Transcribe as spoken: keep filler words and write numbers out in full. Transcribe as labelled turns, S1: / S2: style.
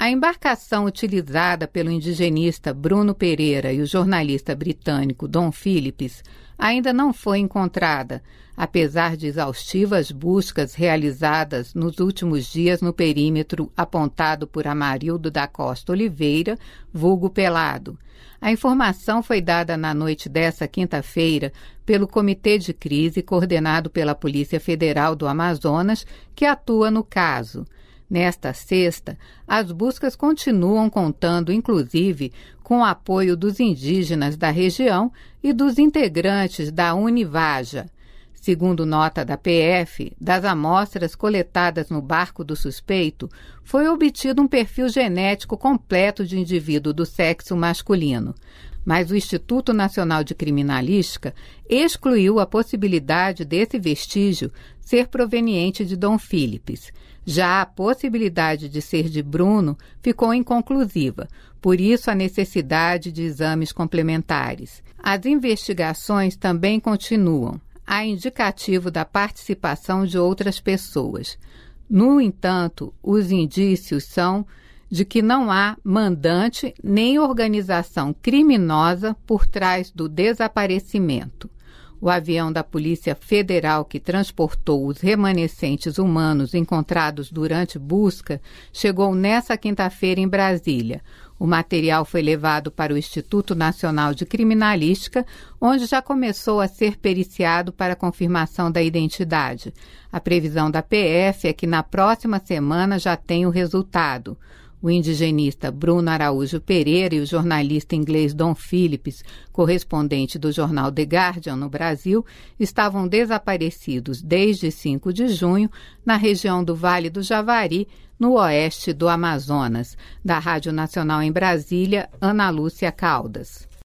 S1: A embarcação utilizada pelo indigenista Bruno Pereira e o jornalista britânico Dom Phillips ainda não foi encontrada, apesar de exaustivas buscas realizadas nos últimos dias no perímetro apontado por Amarildo da Costa Oliveira, vulgo Pelado. A informação foi dada na noite desta quinta-feira pelo Comitê de Crise coordenado pela Polícia Federal do Amazonas, que atua no caso. Nesta sexta, as buscas continuam contando, inclusive, com o apoio dos indígenas da região e dos integrantes da Univaja. Segundo nota da P F, das amostras coletadas no barco do suspeito, foi obtido um perfil genético completo de indivíduo do sexo masculino. Mas o Instituto Nacional de Criminalística excluiu a possibilidade desse vestígio ser proveniente de Dom Phillips. Já a possibilidade de ser de Bruno ficou inconclusiva, por isso a necessidade de exames complementares. As investigações também continuam. Há indicativo da participação de outras pessoas. No entanto, os indícios são de que não há mandante nem organização criminosa por trás do desaparecimento. O avião da Polícia Federal que transportou os remanescentes humanos encontrados durante busca chegou nesta quinta-feira em Brasília. O material foi levado para o Instituto Nacional de Criminalística, onde já começou a ser periciado para confirmação da identidade. A previsão da P F é que na próxima semana já tenha o resultado. O indigenista Bruno Araújo Pereira e o jornalista inglês Dom Phillips, correspondente do jornal The Guardian no Brasil, estavam desaparecidos desde cinco de junho na região do Vale do Javari, no oeste do Amazonas. Da Rádio Nacional em Brasília, Ana Lúcia Caldas.